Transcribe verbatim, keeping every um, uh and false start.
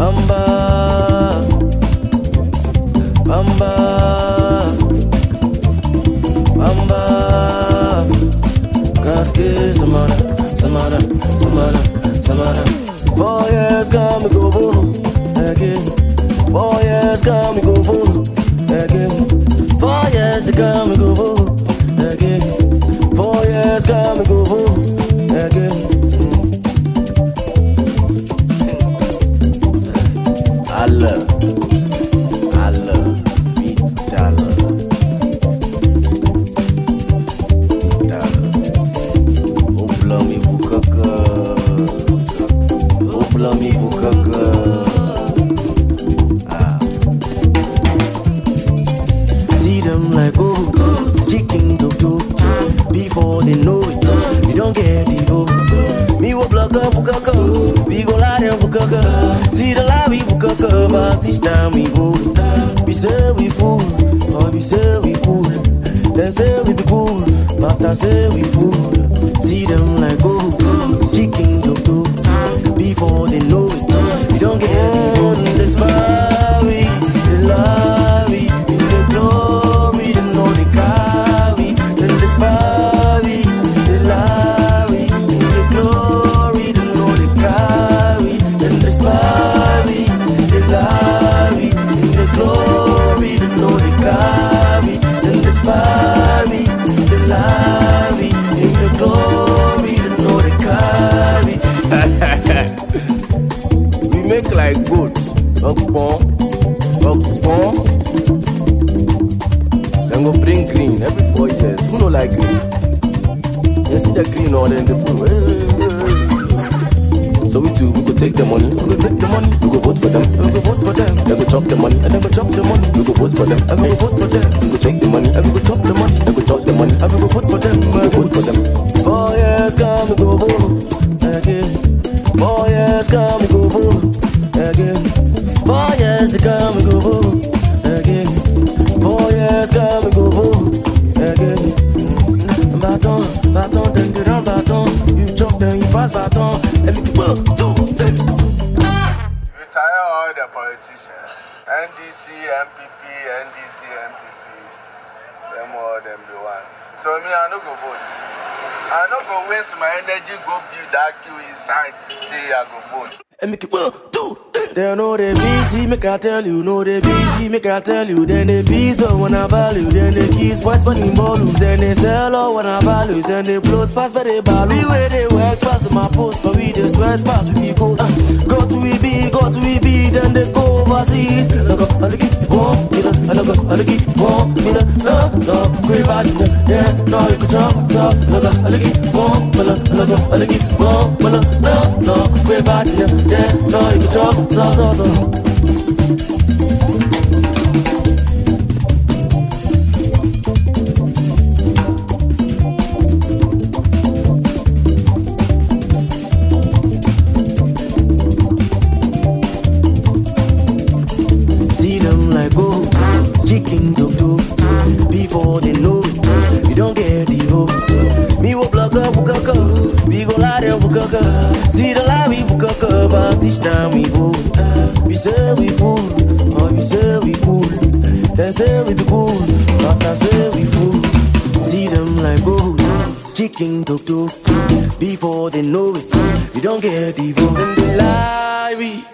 Bamba, Bamba, Bamba. Casque, Samana, Samana, Samana, Samana. Four years come and go boom again. Four years come and go boom again. Four years to come and go boom again. Four years come and go boom again. I love, I love, beat dollar, beat dollar. Oh, blow me, bukaka. Oh, blow me, bukaka. Ah. See them like oh, chicken to do. Before they know it, we don't get it. Oh, me will block up, bukaka. We go lie down, bukaka. See the lie, we bukaka. But this time we go. We say we fool, or we say we cool. They say we be cool, but I say we fool. See them like oh, chicken to do. Before they know it, we don't get it. Oh, the spy, the lie, the glory, they know they carry. Then the spy, the lie, the glory, they know they carry. Then the spy, the lie, the glory, they know they carry. Then the spy, the lie, the glory, they know they carry. We make like goats, okpon, okpon. Then go bring green every four years. Who no like green? You see the green all in the food. So we too, we go take the money, we go take the money, we go vote for them, we go vote for them. They go chop the money, and they go chop the money, we go vote for them, and we go vote for them. We go take the money, and we go chop the money, they go chop the money, and we go vote for them, we go vote for them. Four years come and go boom again. Four years come and go boom again. Four years to come and go boom again. Four years come and go boom again. Baton, baton, then you run baton. You chop, then you pass baton. Let me keep up, do it. Retire all the politicians. N D C, M P P, N D C, M P P. Them all them the one. So me, I no go vote. I no go waste my energy, go build that queue inside. Say I go vote. Let me keep up, do it. They know they busy, make I tell you. Know they busy, make I tell you. Then they busy, so when I value. Then they kiss, white money ballus. Then they sell all when I value. Then they blow pass by the ball. We where they work past my post, but we just sweat past with people. Uh, go to E B, go to E B, then they go overseas. Look up, I look it, boom, you know, I look up, I look it, boom, you know, no, no, great bad, yeah, no, you can jump, so, look up, I look it, boom, I look up, I look it, boom, no, no, great bad, yeah, no, you can jump, so, so, so. Chicken to do before they know it. We don't get evil. Me will block up, bukaka. We go lie there, bukaka. See the lie, we bukaka. But each time we vote, we say we fool, or we say we cool. They say we be cool, but I say we fool. See them like gold, chicken to do before they know it. We don't get evil. Then they lie, we.